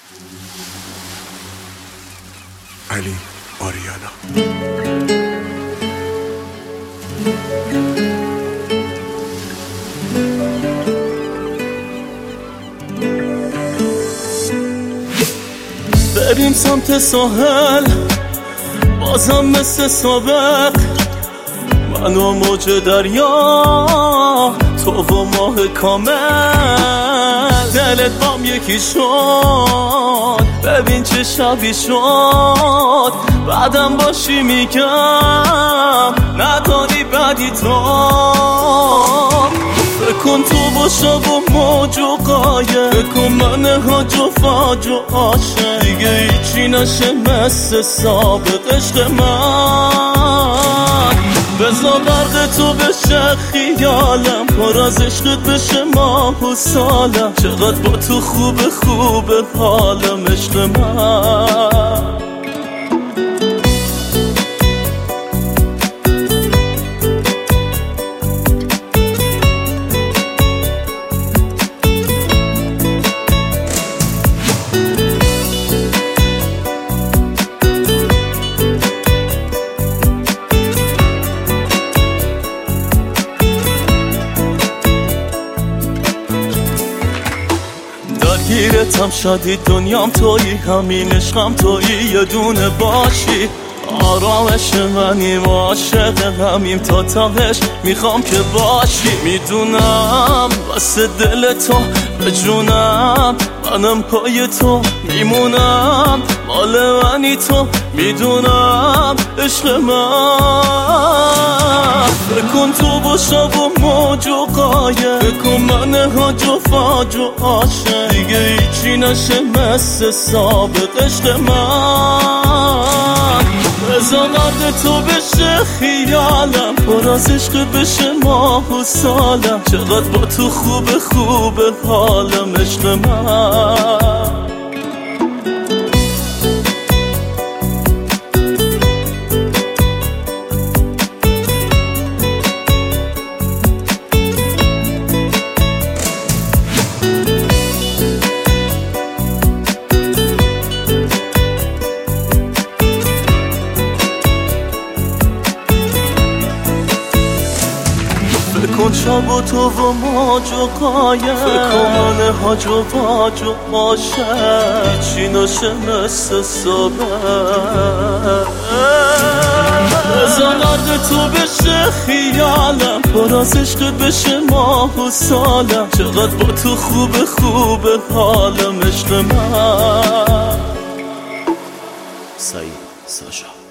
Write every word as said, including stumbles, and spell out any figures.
علی آریانا. بریم سمت ساحل بازم مثل سابق، من و موج دریا، تو و ماه کامل. دلت بام یکی شد، ببین چه شبی شد. بعدم باشی میگم نداری بدی تو. بکن تو با شب و موج و قایه، بکن من هاج و فاج و عاشق. دیگه هیچی نشه مثل سابق عشق من. بذار برق تو بشه خیالم، پر از عشقت بشه ماه و سالم. چقدر با تو خوب خوب حالم عشق من. گیرتم شدی دنیام تویی، همین عشقم تویی، یه دونه باشی. آرامش منیم، عاشق همیم تا تهش میخوام که باشی. میدونم واسه دل تو به جونم، منم پای تو میمونم. مال منی تو میدونم عشق من. بکن تو با شب و موج و قایه، بکن من هاج و فاج و عاشق. دیگه هیچی نشه مثل سابق عشق من. بذار مرد تو بشه خیالم، پر از عشق بشه ماه و سالم. چقدر با تو خوب خوب حالم عشق من. بکن شب و تو و موج و قایه، بکن من هاج و باج و عاشق. هیچی نشه مثل صبح. بذار درد تو بشه خیالم، پر از عشق بشه ماه و سالم. چقدر با تو خوب خوب حالم عشق من. سعید ساشا.